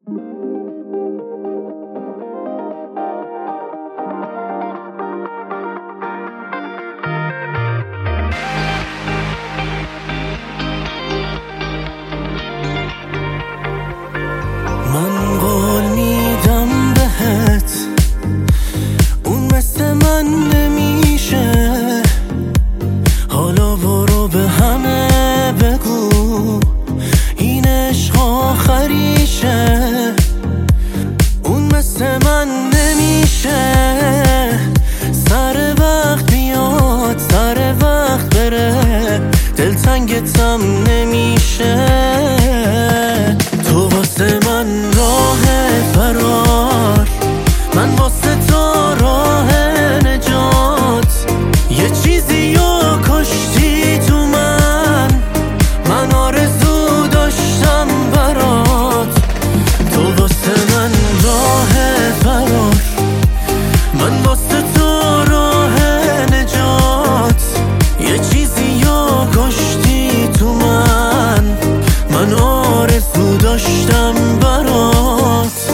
من قول میدم بهت اون مثل من نمیشه. حالا برو به همه بگو این عشق آخریشه. اون مثل من نمیشه. سر وقت بیاد سر وقت بره، دلتنگتم نمیشه. تو واسه من راه فرار، من واسه تو راه نجات. یه چیزی رو کشتی تو من آرزو داشتم برات. تو واسه من راه فرار، من واسه تو راه نجات. یه چیزی رو کشتی تو من آرزو داشتم برات.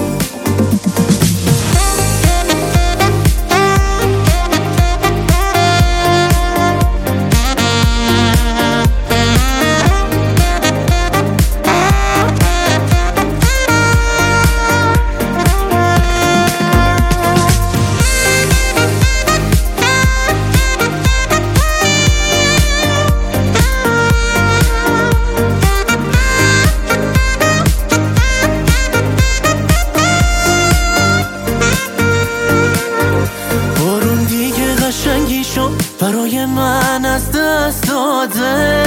قشنگی شد برای من از دست داده.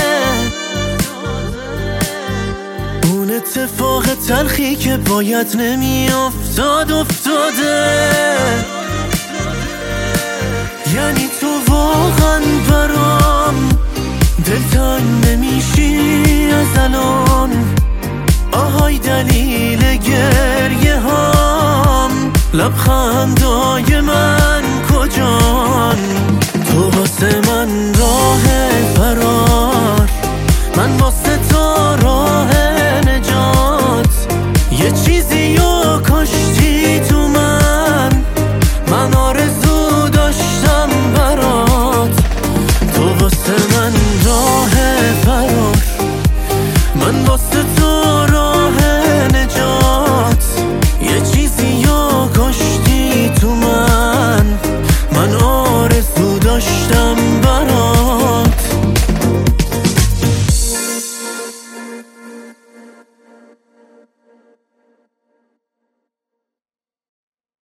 اون اتفاق تلخی که باید نمیافتاد افتاده. یعنی تو واقعا برام دلتنگ نمیشی از الان. آهای دلیل گریه هام، لبخندای من کجان؟ تو واسه من راه فرار، من واسه تو راه